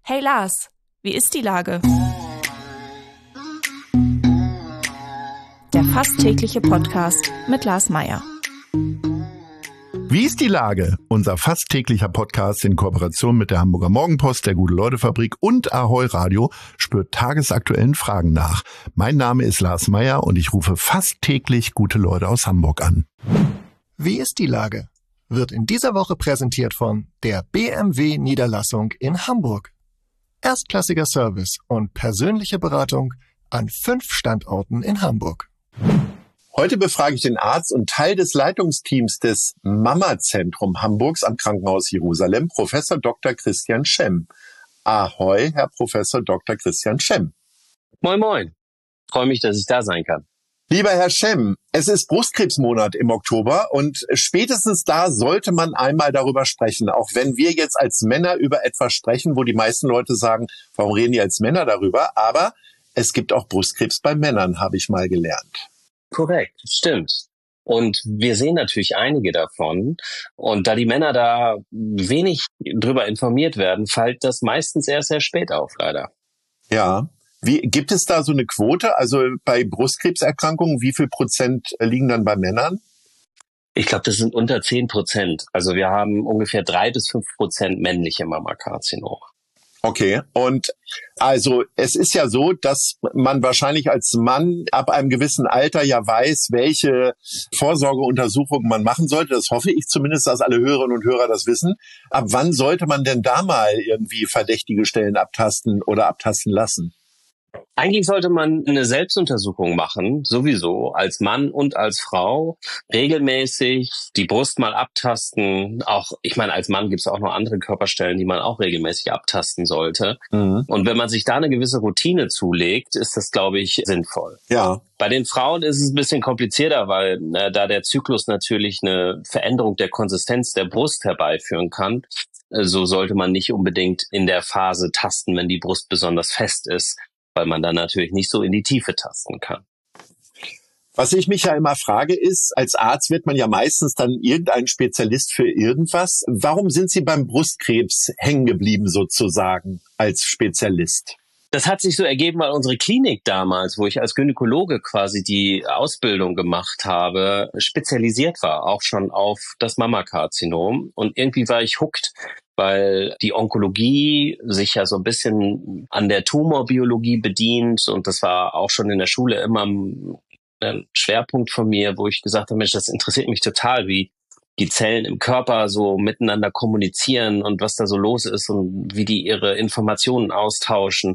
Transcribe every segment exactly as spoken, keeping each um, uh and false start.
Hey Lars, wie ist die Lage? Der fast tägliche Podcast mit Lars Meyer. Wie ist die Lage? Unser fast täglicher Podcast in Kooperation mit der Hamburger Morgenpost, der Gute-Leute-Fabrik und Ahoi Radio spürt tagesaktuellen Fragen nach. Mein Name ist Lars Meyer und ich rufe fast täglich gute Leute aus Hamburg an. Wie ist die Lage? Wird in dieser Woche präsentiert von der B M W-Niederlassung in Hamburg. Erstklassiger Service und persönliche Beratung an fünf Standorten in Hamburg. Heute befrage ich den Arzt und Teil des Leitungsteams des Mama-Zentrum Hamburgs am Krankenhaus Jerusalem, Professor Doktor Christian Schemm. Ahoi, Herr Professor Doktor Christian Schemm. Moin, moin. Freue mich, dass ich da sein kann. Lieber Herr Schemm, es ist Brustkrebsmonat im Oktober und spätestens da sollte man einmal darüber sprechen, auch wenn wir jetzt als Männer über etwas sprechen, wo die meisten Leute sagen, warum reden die als Männer darüber? Aber es gibt auch Brustkrebs bei Männern, habe ich mal gelernt. Korrekt, stimmt. Und wir sehen natürlich einige davon. Und da die Männer da wenig drüber informiert werden, fällt das meistens erst sehr spät auf, leider. Ja. Wie, gibt es da so eine Quote? Also bei Brustkrebserkrankungen, wie viel Prozent liegen dann bei Männern? Ich glaube, das sind unter zehn Prozent. Also wir haben ungefähr drei bis fünf Prozent männliche Mammakarzinom. Okay, und also es ist ja so, dass man wahrscheinlich als Mann ab einem gewissen Alter ja weiß, welche Vorsorgeuntersuchungen man machen sollte. Das hoffe ich zumindest, dass alle Hörerinnen und Hörer das wissen. Ab wann sollte man denn da mal irgendwie verdächtige Stellen abtasten oder abtasten lassen? Eigentlich sollte man eine Selbstuntersuchung machen, sowieso, als Mann und als Frau, regelmäßig die Brust mal abtasten. Auch, ich meine, als Mann gibt es auch noch andere Körperstellen, die man auch regelmäßig abtasten sollte. Mhm. Und wenn man sich da eine gewisse Routine zulegt, ist das, glaube ich, sinnvoll. Ja. Bei den Frauen ist es ein bisschen komplizierter, weil äh, da der Zyklus natürlich eine Veränderung der Konsistenz der Brust herbeiführen kann. So sollte man nicht unbedingt in der Phase tasten, wenn die Brust besonders fest ist, weil man dann natürlich nicht so in die Tiefe tasten kann. Was ich mich ja immer frage ist, als Arzt wird man ja meistens dann irgendein Spezialist für irgendwas. Warum sind Sie beim Brustkrebs hängen geblieben sozusagen als Spezialist? Das hat sich so ergeben, weil unsere Klinik damals, wo ich als Gynäkologe quasi die Ausbildung gemacht habe, spezialisiert war, auch schon auf das Mammakarzinom. Und irgendwie war ich hooked, weil die Onkologie sich ja so ein bisschen an der Tumorbiologie bedient. Und das war auch schon in der Schule immer ein Schwerpunkt von mir, wo ich gesagt habe, Mensch, das interessiert mich total, wie die Zellen im Körper so miteinander kommunizieren und was da so los ist und wie die ihre Informationen austauschen.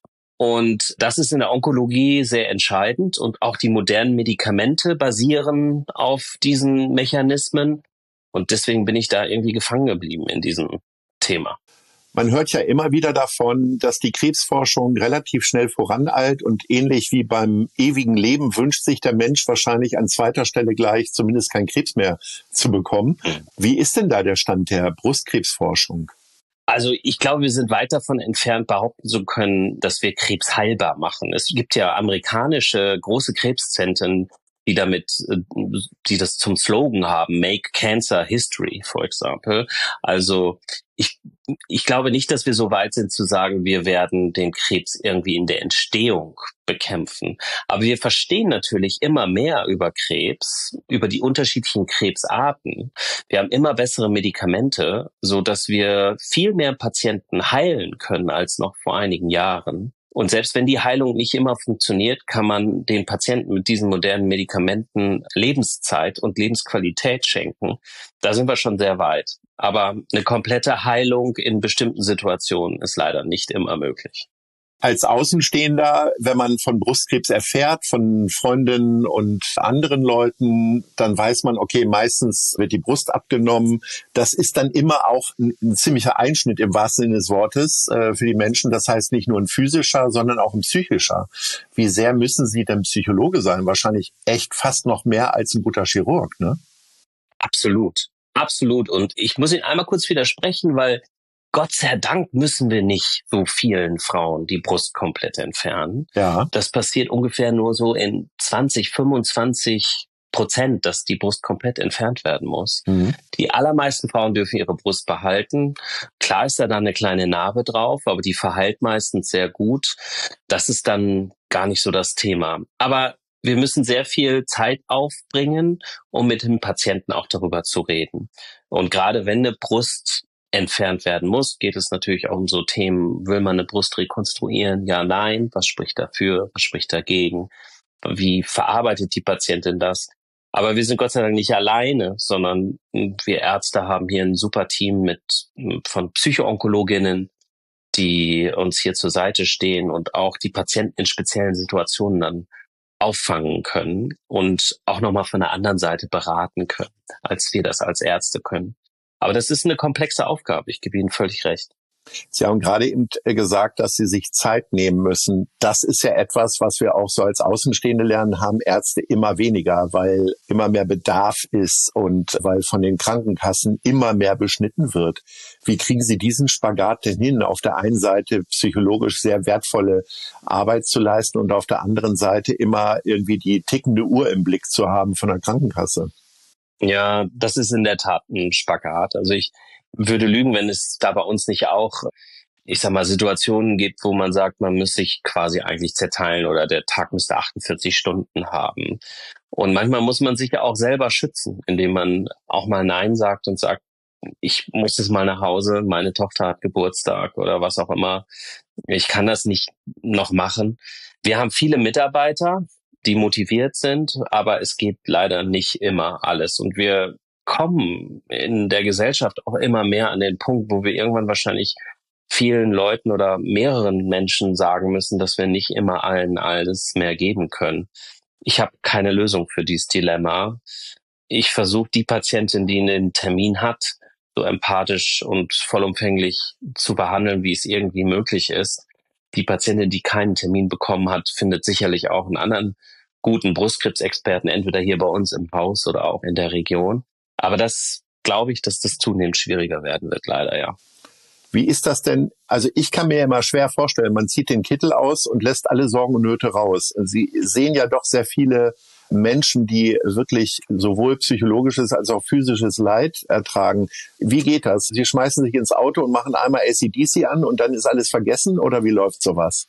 Und das ist in der Onkologie sehr entscheidend. Und auch die modernen Medikamente basieren auf diesen Mechanismen. Und deswegen bin ich da irgendwie gefangen geblieben in diesem Thema. Man hört ja immer wieder davon, dass die Krebsforschung relativ schnell voraneilt und ähnlich wie beim ewigen Leben wünscht sich der Mensch wahrscheinlich an zweiter Stelle gleich zumindest keinen Krebs mehr zu bekommen. Wie ist denn da der Stand der Brustkrebsforschung? Also ich glaube, wir sind weit davon entfernt, behaupten zu können, dass wir Krebs heilbar machen. Es gibt ja amerikanische große Krebszentren, die damit, die das zum Slogan haben, Make Cancer History, for example. Also ich, ich glaube nicht, dass wir so weit sind zu sagen, wir werden den Krebs irgendwie in der Entstehung bekämpfen. Aber wir verstehen natürlich immer mehr über Krebs, über die unterschiedlichen Krebsarten. Wir haben immer bessere Medikamente, so dass wir viel mehr Patienten heilen können als noch vor einigen Jahren. Und selbst wenn die Heilung nicht immer funktioniert, kann man den Patienten mit diesen modernen Medikamenten Lebenszeit und Lebensqualität schenken. Da sind wir schon sehr weit. Aber eine komplette Heilung in bestimmten Situationen ist leider nicht immer möglich. Als Außenstehender, wenn man von Brustkrebs erfährt, von Freundinnen und anderen Leuten, dann weiß man, okay, meistens wird die Brust abgenommen. Das ist dann immer auch ein, ein ziemlicher Einschnitt im wahrsten Sinne des Wortes äh, für die Menschen. Das heißt nicht nur ein physischer, sondern auch ein psychischer. Wie sehr müssen Sie denn Psychologe sein? Wahrscheinlich echt fast noch mehr als ein guter Chirurg, ne? Absolut, absolut. Und ich muss Ihnen einmal kurz widersprechen, weil Gott sei Dank müssen wir nicht so vielen Frauen die Brust komplett entfernen. Ja. Das passiert ungefähr nur so in zwanzig, fünfundzwanzig Prozent, dass die Brust komplett entfernt werden muss. Mhm. Die allermeisten Frauen dürfen ihre Brust behalten. Klar ist da dann eine kleine Narbe drauf, aber die verheilt meistens sehr gut. Das ist dann gar nicht so das Thema. Aber wir müssen sehr viel Zeit aufbringen, um mit dem Patienten auch darüber zu reden. Und gerade wenn eine Brust entfernt werden muss, geht es natürlich auch um so Themen, will man eine Brust rekonstruieren? Ja, nein. Was spricht dafür? Was spricht dagegen? Wie verarbeitet die Patientin das? Aber wir sind Gott sei Dank nicht alleine, sondern wir Ärzte haben hier ein super Team mit von Psychoonkologinnen, die uns hier zur Seite stehen und auch die Patienten in speziellen Situationen dann auffangen können und auch nochmal von der anderen Seite beraten können, als wir das als Ärzte können. Aber das ist eine komplexe Aufgabe, ich gebe Ihnen völlig recht. Sie haben gerade eben gesagt, dass Sie sich Zeit nehmen müssen. Das ist ja etwas, was wir auch so als Außenstehende lernen, haben Ärzte immer weniger, weil immer mehr Bedarf ist und weil von den Krankenkassen immer mehr beschnitten wird. Wie kriegen Sie diesen Spagat denn hin, auf der einen Seite psychologisch sehr wertvolle Arbeit zu leisten und auf der anderen Seite immer irgendwie die tickende Uhr im Blick zu haben von der Krankenkasse? Ja, das ist in der Tat ein Spagat. Also ich würde lügen, wenn es da bei uns nicht auch, ich sag mal, Situationen gibt, wo man sagt, man müsste sich quasi eigentlich zerteilen oder der Tag müsste achtundvierzig Stunden haben. Und manchmal muss man sich ja auch selber schützen, indem man auch mal Nein sagt und sagt, ich muss jetzt mal nach Hause, meine Tochter hat Geburtstag oder was auch immer. Ich kann das nicht noch machen. Wir haben viele Mitarbeiter, die motiviert sind, aber es geht leider nicht immer alles. Und wir kommen in der Gesellschaft auch immer mehr an den Punkt, wo wir irgendwann wahrscheinlich vielen Leuten oder mehreren Menschen sagen müssen, dass wir nicht immer allen alles mehr geben können. Ich habe keine Lösung für dieses Dilemma. Ich versuche, die Patientin, die einen Termin hat, so empathisch und vollumfänglich zu behandeln, wie es irgendwie möglich ist. Die Patientin, die keinen Termin bekommen hat, findet sicherlich auch einen anderen guten Brustkrebsexperten, entweder hier bei uns im Haus oder auch in der Region. Aber das glaube ich, dass das zunehmend schwieriger werden wird, leider, ja. Wie ist das denn? Also ich kann mir immer schwer vorstellen, man zieht den Kittel aus und lässt alle Sorgen und Nöte raus. Sie sehen ja doch sehr viele Menschen, die wirklich sowohl psychologisches als auch physisches Leid ertragen. Wie geht das? Sie schmeißen sich ins Auto und machen einmal A C D C an und dann ist alles vergessen, oder wie läuft sowas?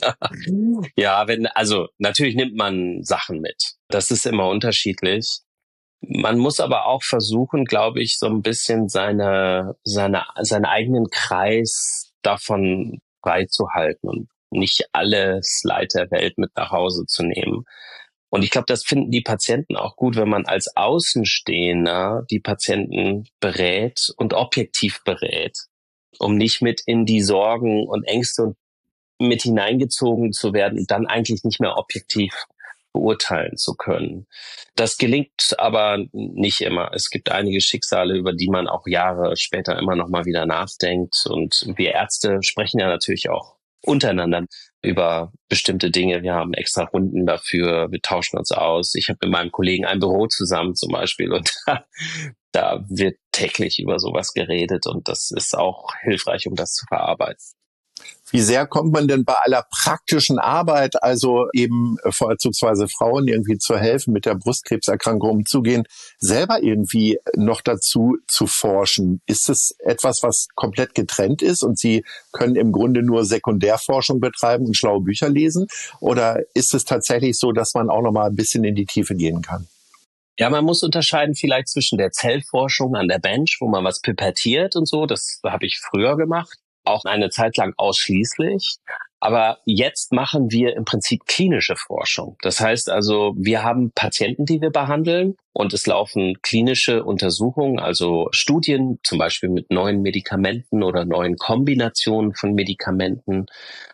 Ja, wenn, also natürlich nimmt man Sachen mit. Das ist immer unterschiedlich. Man muss aber auch versuchen, glaube ich, so ein bisschen seine, seine, seinen eigenen Kreis davon freizuhalten und nicht alles Leid der Welt mit nach Hause zu nehmen. Und ich glaube, das finden die Patienten auch gut, wenn man als Außenstehender die Patienten berät und objektiv berät, um nicht mit in die Sorgen und Ängste und mit hineingezogen zu werden und dann eigentlich nicht mehr objektiv beurteilen zu können. Das gelingt aber nicht immer. Es gibt einige Schicksale, über die man auch Jahre später immer noch mal wieder nachdenkt. Und wir Ärzte sprechen ja natürlich auch untereinander über bestimmte Dinge. Wir haben extra Runden dafür, wir tauschen uns aus. Ich habe mit meinem Kollegen ein Büro zusammen zum Beispiel und da, da wird täglich über sowas geredet und das ist auch hilfreich, um das zu verarbeiten. Wie sehr kommt man denn bei aller praktischen Arbeit, also eben vorzugsweise Frauen irgendwie zu helfen, mit der Brustkrebserkrankung umzugehen, selber irgendwie noch dazu zu forschen? Ist es etwas, was komplett getrennt ist und Sie können im Grunde nur Sekundärforschung betreiben und schlaue Bücher lesen? Oder ist es tatsächlich so, dass man auch noch mal ein bisschen in die Tiefe gehen kann? Ja, man muss unterscheiden vielleicht zwischen der Zellforschung an der Bench, wo man was pipettiert und so. Das habe ich früher gemacht. Auch eine Zeit lang ausschließlich. Aber jetzt machen wir im Prinzip klinische Forschung. Das heißt also, wir haben Patienten, die wir behandeln und es laufen klinische Untersuchungen, also Studien, zum Beispiel mit neuen Medikamenten oder neuen Kombinationen von Medikamenten,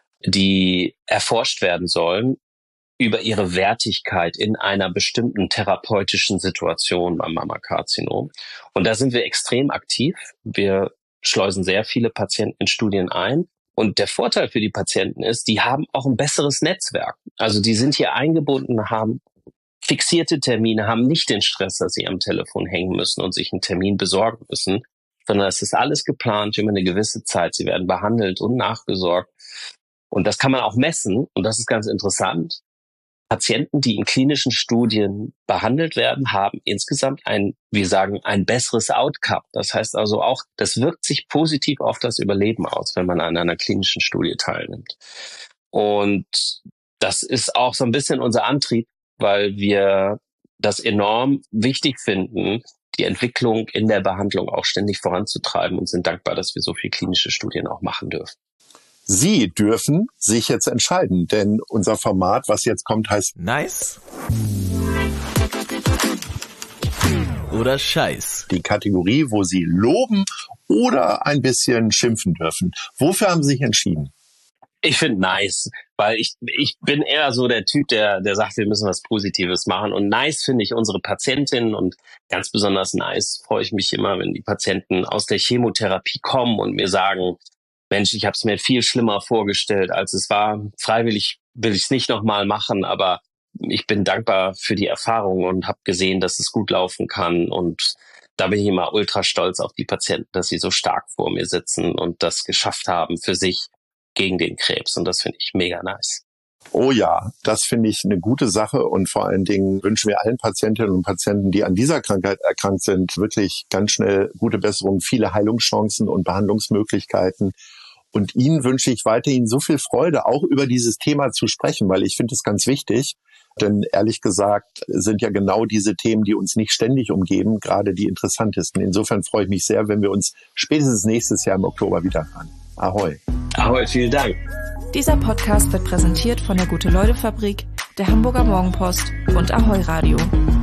die erforscht werden sollen über ihre Wertigkeit in einer bestimmten therapeutischen Situation beim Mammakarzinom. Und da sind wir extrem aktiv. Wir schleusen sehr viele Patienten in Studien ein. Und der Vorteil für die Patienten ist, die haben auch ein besseres Netzwerk. Also die sind hier eingebunden, haben fixierte Termine, haben nicht den Stress, dass sie am Telefon hängen müssen und sich einen Termin besorgen müssen, sondern es ist alles geplant über eine gewisse Zeit. Sie werden behandelt und nachgesorgt. Und das kann man auch messen. Und das ist ganz interessant. Patienten, die in klinischen Studien behandelt werden, haben insgesamt ein, wir sagen, ein besseres Outcome. Das heißt also auch, das wirkt sich positiv auf das Überleben aus, wenn man an einer klinischen Studie teilnimmt. Und das ist auch so ein bisschen unser Antrieb, weil wir das enorm wichtig finden, die Entwicklung in der Behandlung auch ständig voranzutreiben und sind dankbar, dass wir so viele klinische Studien auch machen dürfen. Sie dürfen sich jetzt entscheiden, denn unser Format, was jetzt kommt, heißt Nice oder Scheiß. Die Kategorie, wo Sie loben oder ein bisschen schimpfen dürfen. Wofür haben Sie sich entschieden? Ich finde nice, weil ich ich bin eher so der Typ, der der sagt, wir müssen was Positives machen. Und nice finde ich unsere Patientinnen und ganz besonders nice freue ich mich immer, wenn die Patienten aus der Chemotherapie kommen und mir sagen, Mensch, ich habe es mir viel schlimmer vorgestellt, als es war. Freiwillig will ich es nicht nochmal machen, aber ich bin dankbar für die Erfahrung und habe gesehen, dass es gut laufen kann. Und da bin ich immer ultra stolz auf die Patienten, dass sie so stark vor mir sitzen und das geschafft haben für sich gegen den Krebs. Und das finde ich mega nice. Oh ja, das finde ich eine gute Sache und vor allen Dingen wünschen wir allen Patientinnen und Patienten, die an dieser Krankheit erkrankt sind, wirklich ganz schnell gute Besserung, viele Heilungschancen und Behandlungsmöglichkeiten. Und Ihnen wünsche ich weiterhin so viel Freude, auch über dieses Thema zu sprechen, weil ich finde es ganz wichtig. Denn ehrlich gesagt sind ja genau diese Themen, die uns nicht ständig umgeben, gerade die interessantesten. Insofern freue ich mich sehr, wenn wir uns spätestens nächstes Jahr im Oktober wieder hören. Ahoi. Ahoi, vielen Dank. Dieser Podcast wird präsentiert von der Gute-Leute-Fabrik, der Hamburger Morgenpost und Ahoi Radio.